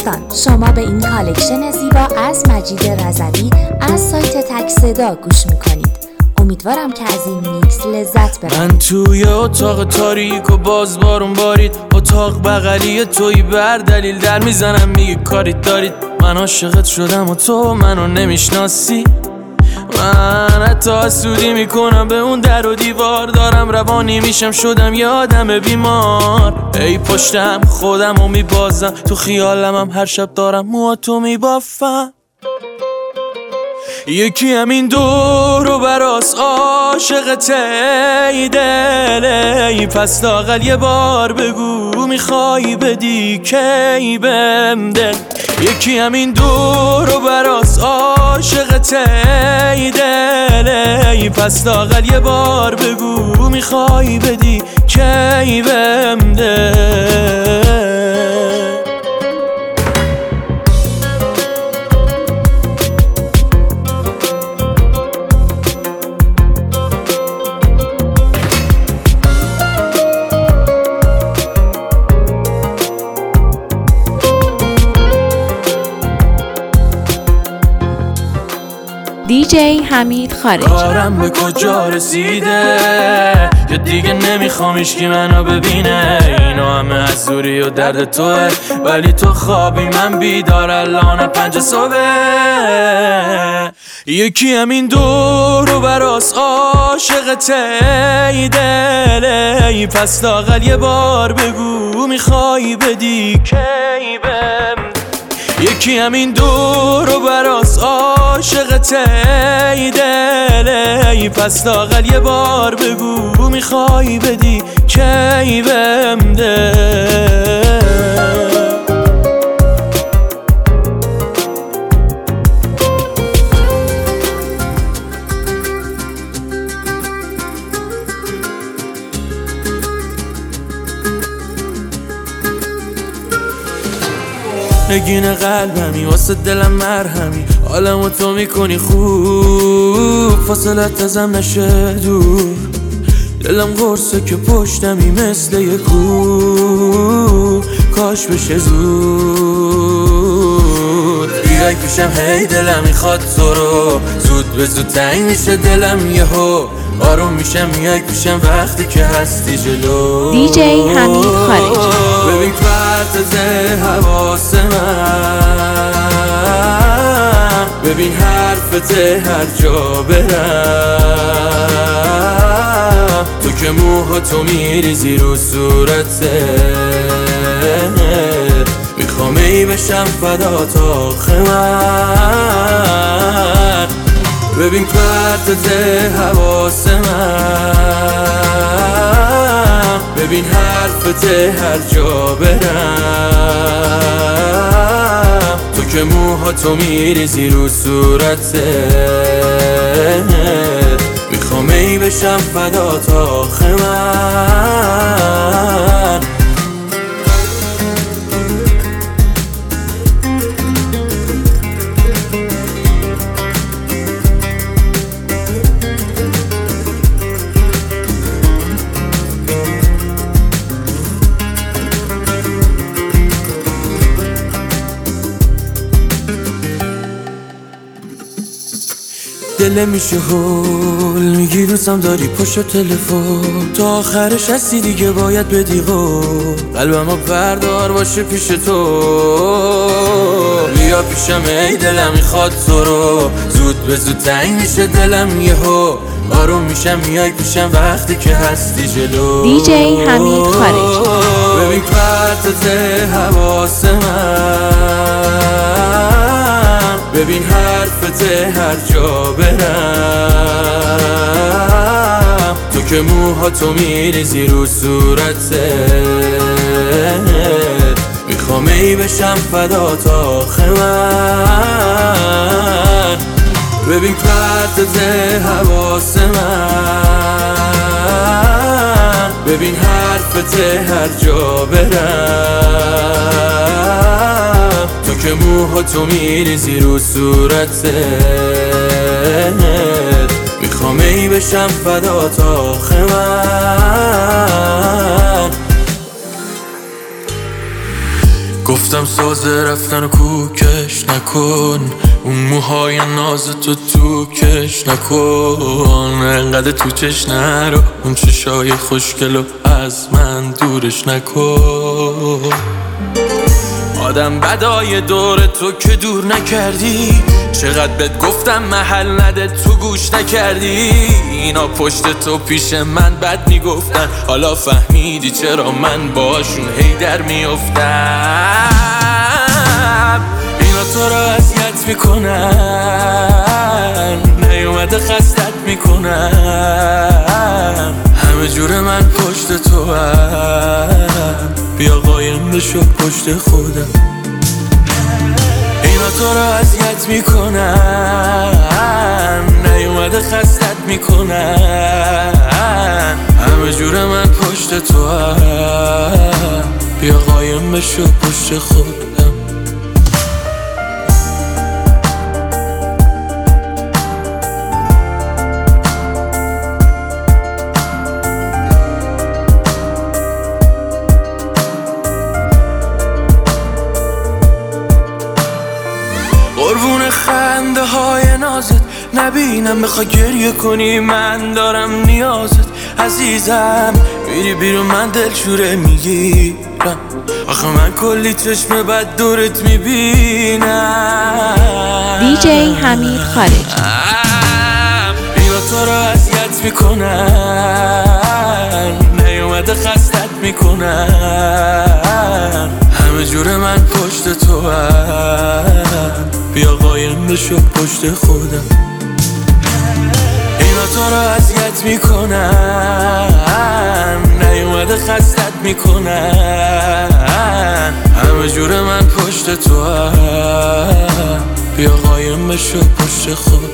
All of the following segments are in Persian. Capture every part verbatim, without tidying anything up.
دوستان، شما به این کالکشن زیبا از مجید رضوی از سایت تک صدا گوش میکنید. امیدوارم که از این میکس لذت ببرید. من توی اتاق تاریک و باز بارون بارید، اتاق بغلی توی بر دلیل در میزنم میگه کاریت دارید. من عاشقت شدم و تو منو نمیشناسی. من حتی حسودی میکنم به اون در و دیوار، دارم روانی میشم شدم یه آدم بیمار. ای پشتم خودم رو میبازم، تو خیالم هم هر شب دارم موهاتو میبافم. یکی همین دور و براس عاشقته ای دل، ای پس لااقل یه بار بگو میخوای بدی کی بهم دل. یکی همین دور و براس عاشقته ای دل، ای پس لااقل یه بار بگو میخوای بدی کی بهم دل. دی جی حمید خارجی. کارم به کجا رسیده که دیگه نمیخوام هیچکی منو ببینه. اینا همه از دوری و درد توه، ولی تو خوابی من بیدار الان پنج صبح. یکی همین دور و براس عاشقته ای دل، ای پس لااقل یه بار بگو میخوای بدی کی بهم. یکی همین دور و براس عاشقته ای دل، ای پس لااقل یه بار بگو میخوای بدی کی بهم دل. نگین قلبمی واسه دلم مرهمی، حالمو تو میکنی خوب، فاصلت ازم نشه دور. دلم قرصه که پشتمی مثل یه کوه، کاش بشه زود. بیای پیشم هی دلم میخواد تو رو، زود به زود تنگ میشه دلم یهو. آروم میشم میای پیشم وقتی که هستی جلو. دی جی حمید خارجی. ببین پرتز حواس من، ببین حرفت هر جا برم. تو که موهاتو میریزی رو صورته، میخوام ای بشم فدات آخه من. ببین پرتز حواس من، ببین حرفت هر جا برم. تو که موهاتو میریزی رو صورته، میخوام ای بشم فدات آخه من. دل میشه هول، میگی دوستم داری پشت تلفن، تا آخرش هستی دیگه باید بدی قول. قلبمو بردار باشه پیش تو، بیا پیشم ای دلم میخواد تو رو، زود به زود تنگ میشه دلم یهو. آروم میشم میای پیشم وقتی که هستی جلو. دی جی حمید خارجی. ببین پرتز حواس من، ببین حرفت هر جا برم. تو که موهاتو میریزی رو صورته، میخوام ای بشم فدات آخه من. ببین پرتز حواس من، ببین حرفت هر جا برم. تو که موهاتو میریزی رو صورته، میخوام ای بشم فدات آخه من. گفتم سازه رفتن و کوکش نکن، اون موهای ناز تو تو کش نکن، انقدر تو چش نرو، اون چشای خوشگلو از من دورش نکن. آدم بدای دور تو که دور نکردی، چقدر بهت گفتم محل نده تو گوش نکردی. اینا پشت تو پیش من بد میگفتن، حالا فهمیدی چرا من باشون هی در میافتم. اینا تو رو اذیت میکنن، نیومده خستت میکنن، همه جور من پشت تو هم، بیا قایم بشو پشت خودم. اینا تو رو اذیت میکنن، نیومده خستت میکنن، همه جور من پشت تو هم، بیا قایم بشو پشت خودم. قربون خنده های نازت نبینم، بخوای گریه کنی من دارم نیازت. عزیزم میری بیرون من دلشوره میگیرم، آخه من کلی چشم بد دورت میبینم. دی جی حمید خارجی. اینا تو رو اذیت میکنن، نیومده خستت میکنن، همه جور من پشت تو هم، بیا قایم بشو پشت خودم. اینا تو رو اذیت میکنن، نیومده خستت میکنن، همه جور من پشت تو هم، بیا قایم بشو پشت خودم.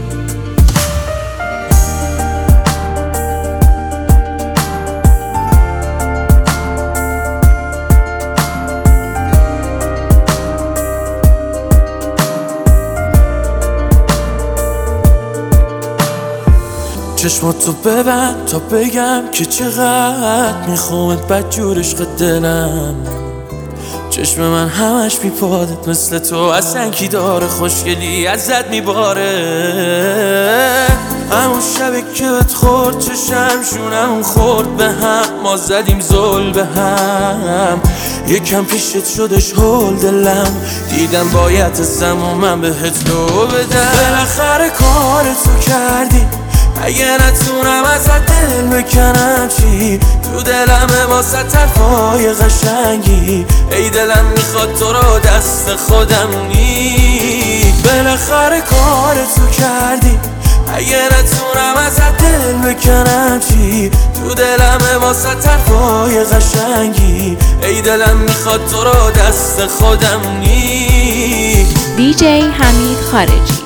چشماتو ببند تا بگم که چقدر میخوامت بدجور عشق دلم. چشم من همش میپادت مثل تو، اصلا کی داره خوشگلی ازت میباره. همون شبی که بهت خورد چشم شونم خورد به هم، ما زدیم زل به هم، یکم پیشت شدش هول دلم، دیدم باید ازم و من بهت لو بدم. بالاخره کار تو کردی، اگه نتونم ازت دل بکنم چی؟ تو دلمه واسه طرفای قشنگی، ای دلم میخواد تو رو دست خودم نی. بالاخره کار تو کردی، اگه نتونم ازت دل بکنم چی؟ تو دلمه واسه طرفای قشنگی، ای دلم میخواد تو رو دست خودم نی. دی جی حمید خارجی.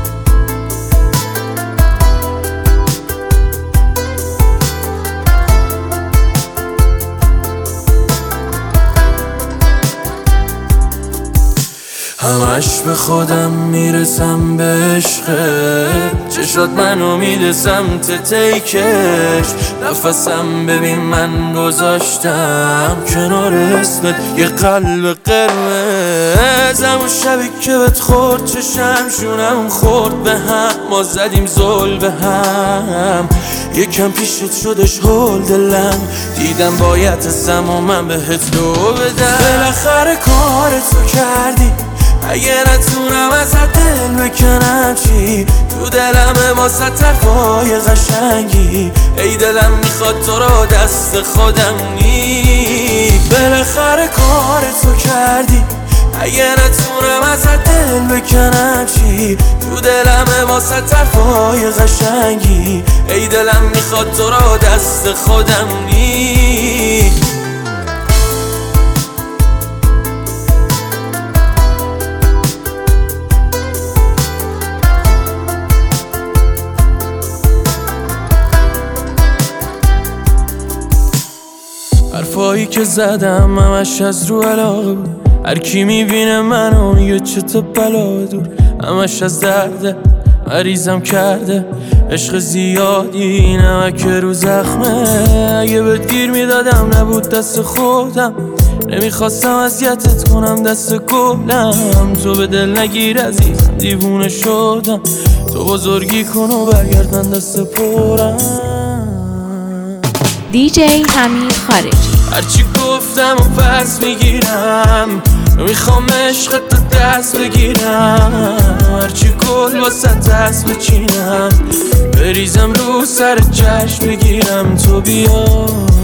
همش به خودم میرسم به عشقت، چشات منو میده سمت تیکش، نفسم ببین من گذاشتم کنار اسمت یه قلب قرمز. همون شبی که بهت خورد چشم شونم خورد به هم، ما زدیم زل به هم، یکم پیشت شدش هول دلم، دیدم باید ازم و من بهت لو بدم. بالاخره کار تو کردی، اگه نتونم ازت دل بکنم چی؟ تو دلمه واسه طرفای قشنگی، ای دلم میخواد تو رو دست خودم نی. بالاخره کار تو کردی، اگه نتونم ازت دل بکنم چی؟ تو دلمه واسه طرفای قشنگی، ای دلم میخواد تو رو دست خودم نی. حرفایی که زدم همش از رو علاقه بود، هر کی میبینه منو میگه چه تا بلا دور، همش از درده مریضم کرده عشق زیادی نمک رو زخمه. اگه بهت گیر میدادم نبود دست خودم، نمیخواستم اذیتت کنم دست گلم، تو به دل نگیر عزیزم دیوونه شدم، تو بزرگی کن و برگرد من دست پرم. دی جی حمید خارجی. هرچی گفتم و پس میگیرم، میخوام عشقت تو دست بگیرم، هرچی گل واسه دست بچینم، بریزم رو سر جشن بگیرم تو بیا.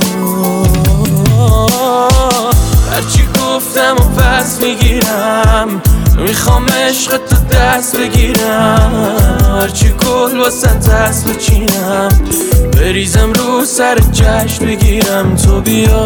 هرچی گفتم و پس میگیرم، میخوام عشقت تو دست بگیرم، هرچی گل واسه دست بچینم، بریزم رو سر جشن بگیرم تو بیا.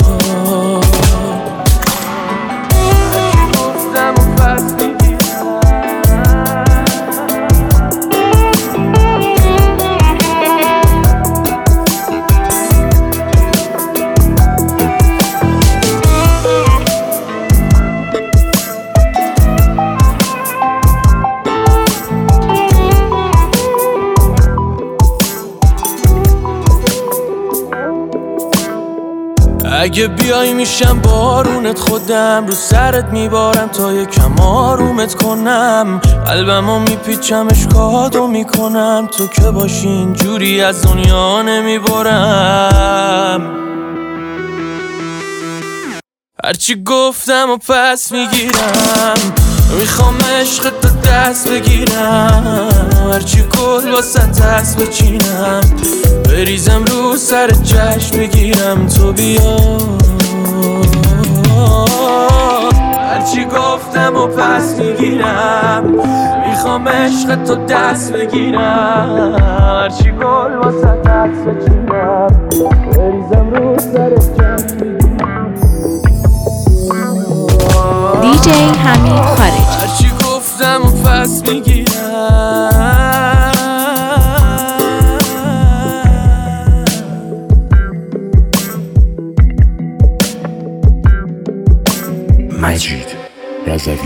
اگه بیای میشم بارونت، خودم رو سرت میبارم تا یکم آرومت کنم، قلبمو میپیچم اشکاتو میکنم، تو که باشی اینجوری از دنیا نمیبرم. هرچی گفتم و پس میگیرم، میخوام عشقت تو دست بگیرم، هرچی گل واسه دست بچینم، بریزم رو سر جشن بگیرم تو بیا. هرچی گفتم و پس میگیرم، میخوام عشقت تو دست بگیرم، هرچی گل واسه دست بچینم، بریزم رو سر جشن بگیرم. دی جی حمید خارجی. هرچی گفتم و پس میگیرم. مجید رضوی.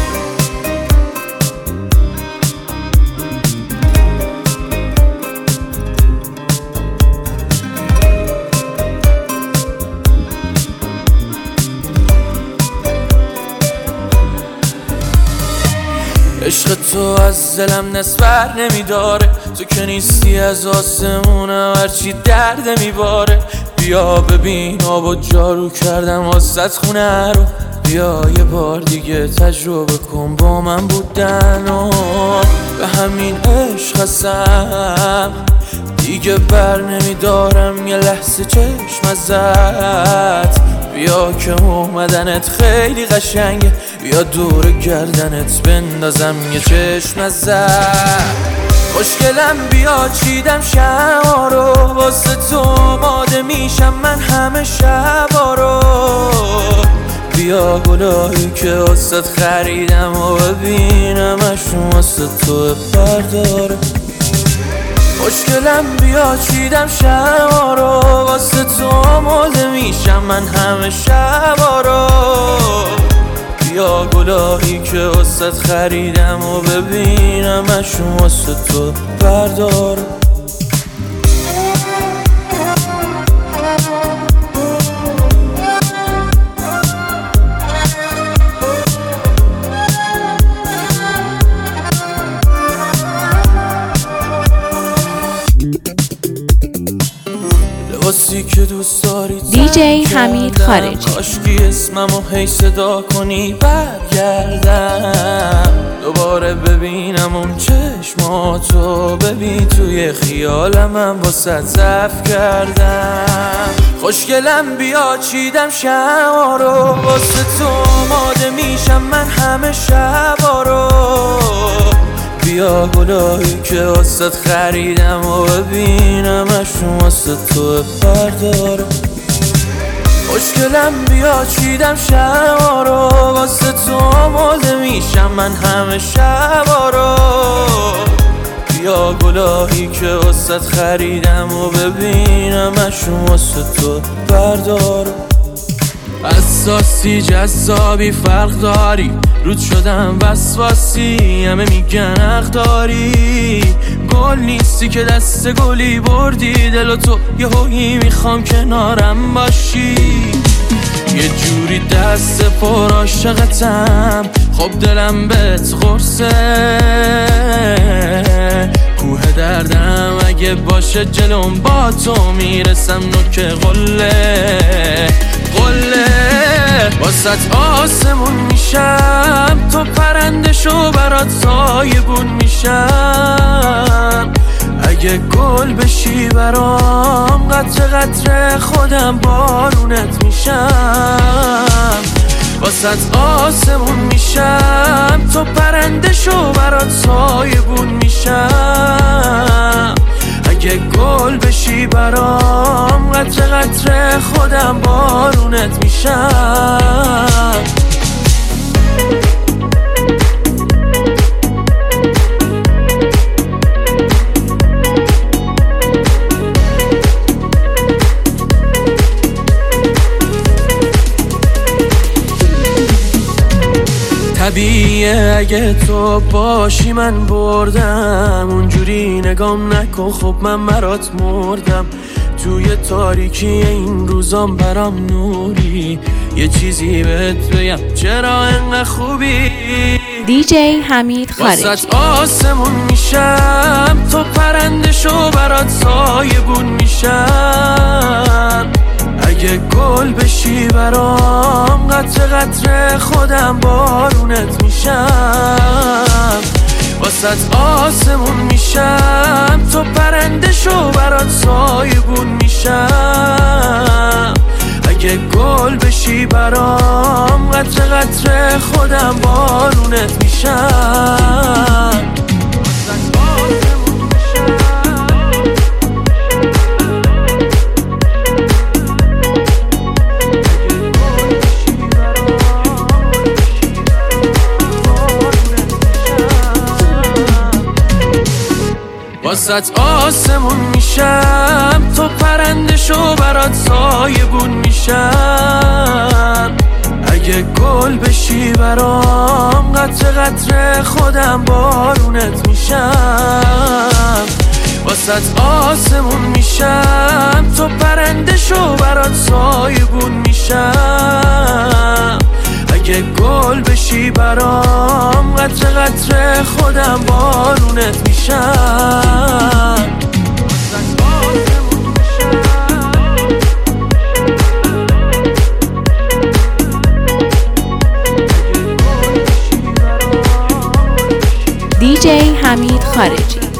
عشق تو از دلم نسبر نمیداره، تو که نیستی از آسمونم هرچی درد میباره. بیا ببین آب و جارو کردم واسط خونه رو، بیا یه بار دیگه تجربه کن با من بودن و به همین عشق هستم دیگه بر نمیدارم یه لحظه چشم ازت. بیا که اومدنت خیلی قشنگه، بیا دور گردنت بندازم یه چشم ازت. خوشگلم بیا چیدم شما رو، واسه تو آماده میشم من همه شبا رو. بیا گلایی که واسه خریدم و ببینمشون واسه تو برداره. خوشگلم بیا چیدم شما رو، واسه تو آماده میشم من همه شبا رو. بیا گلایی که واسه خریدم و ببینمشون واسه تو برداره. لباسی که دوست داری دی جی حمید خارجی. کاشکی اسممو هی صدا کنی برگردم، دوباره ببینم اون چشماتو، ببین توی خیالم من واسه ضعف کردم. خوشگلم بیا چیدم شما رو، واسه تو آماده میشم من همه شبا رو. بیا گلایی که واسه خریدم و ببینمشون واسه تو برداره. خوشگلم بیا چیدم شما رو، واسه تو آماده میشم من همه شبا رو. بیا گلایی که واسه خریدم و ببینمشون واسه تو برداره. حساسی جذابی فرق داری، رود شدم وسواسی همه میگن حق داری. گل نیستی که دست گلی بردی دل و تو یه هویی میخوام کنارم باشی. یه جوری دست پر عاشقتم، خب دلم بهت قرصه. کوه دردم اگه باشه جلوم با تو میرسم نوک قله قله. واسط آسمون میشم، تو پرنده شو برات سایبون میشم. اگه گل بشی برام قطره قطره خودم بارونت میشم. واسط آسمون میشم، تو پرنده شو برات سایبون میشم. اگه گل بشی برام قطره قطره خودم بارونت میشم. طبیعیه اگه تو باشی من بردم، اونجوری نگام نکن خب من برات مردم. توی تاریکی این روزام برام نوری، یه چیزی بهت بگم چرا انقدر خوبی. دیجی حمید خارجی. واسط آسمون میشم، تو پرنده شو برات سایبون میشم. اگه گل بشی برام قطره قطره خودم بارونت میشم. واسط آسمون میشم، تو پرنده شو برات سایبون میشم. اگه گل بشی برام قطره قطره خودم بارونت میشم. واسط آسمون میشم، تو پرنده شو برات سایبون میشم. اگه گل بشی برام قطره قطره خودم بارونت میشم. واسط آسمون میشم، تو پرنده شو برات سایبون میشم. اگه گل بشی برام قطره قطره خودم بارونت میشم. دیجی حمید خارجی.